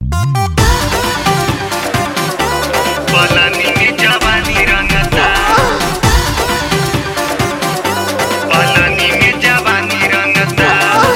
पलानी में जवानी रंगता, पलानी में जवानी रंगता।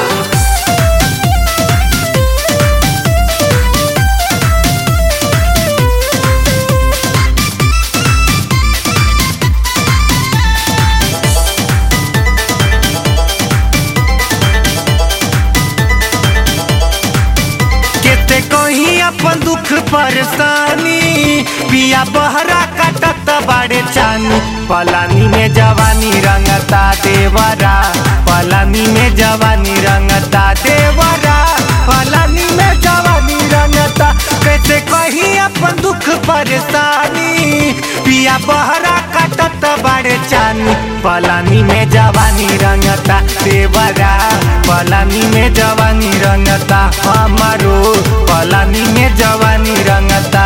केते कहीं अपन दुख परेशानी पिया बहरा काटत बाड़े चानी। पलानी में जवानी रंगता देवरा, पलानी में जवानी रंगता देवरा, पलानी में जवानी रंगता। कैसे कहीं अपन दुख परेशानी पिया बहरा काटत बाड़े चानी। पलानी में जवानी रंगता देवरा, पलानी में जवानी रंगता हमारो, पलानी में जवानी रंगता।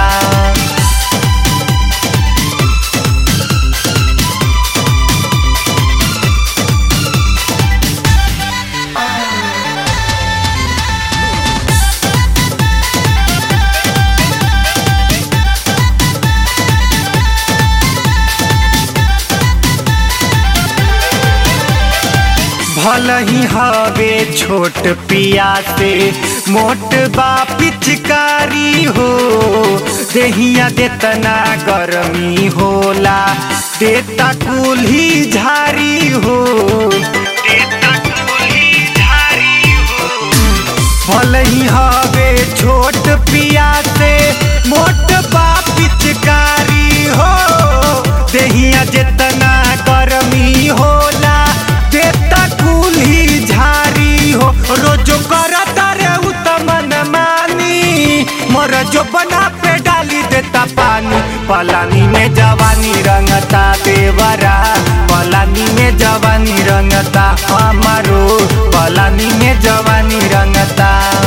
भल ही हवे छोट पिया से मोट बा पिचकारी हो। देहिया देतना गर्मी होला, देता कुल्ही झारी हो, देता कुल्ही झारी हो। भल ही हवे छोट पिया से मोट बा पिचकारी हो। देहिया देतना गर्मी होला, देता कुल्ही झारी हो। रोजो करता रे उत्तमन मानी, मोर जो बना पे डाली देता पानी। पलानी में जवानी रंगता देवरा, पलानी में जवानी रंगता हमारो, पलानी में जवानी रंगता।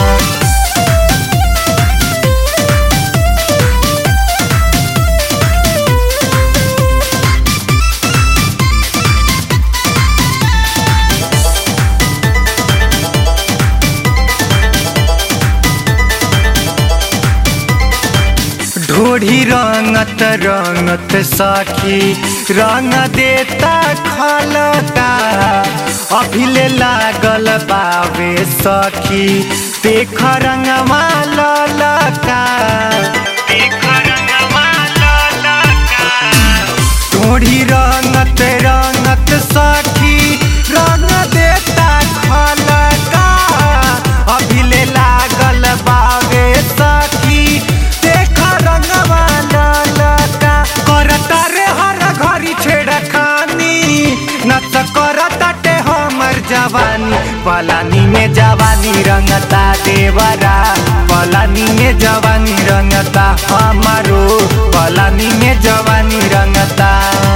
ढोढ़ी रंगत रंगत सखी रंग देता खलता। अभिले लागल बावे सखी देख रंगवा ललका, देख रंगवा ललका। ढोढ़ी रंगत रंगत सखी रंग देता खलका। अभिले लागल बावे सखी देख रंगवा ललका। करता रे हर घड़ी छेड़खानी, नच करता टे हमर जवानी। पलानी में जवानी रंगता देवरा, पलानी में जवानी रंगता हमारो, पलानी में जवानी रंगता।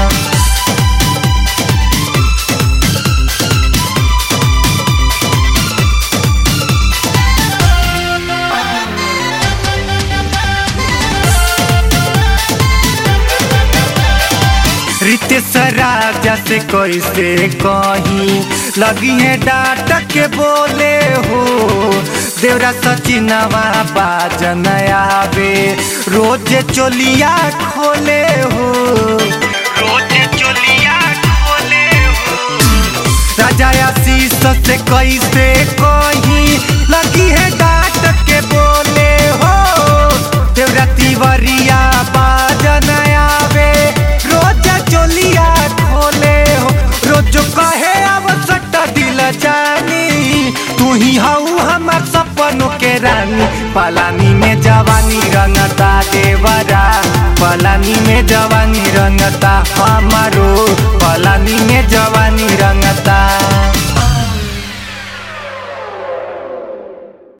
रितेश राजा से कैसे कहीं लगी है डांट के बोले हो। देवरा सचिनवा बाजन आवे रोज चोलिया खोले हो, रोज चोलिया खोले हो। राजा आशीष से कैसे कहीं लगी है डांट के बोले हो। देवरा तिवरिया बाजन आवे रोज चोलिया खोले हो। रोज कहे अब सट दिल जानी, तू ही हऊ हमर सपनों के रानी। पलानी में जवानी रंगता देवरा, पलानी में जवानी रंगता हमारो,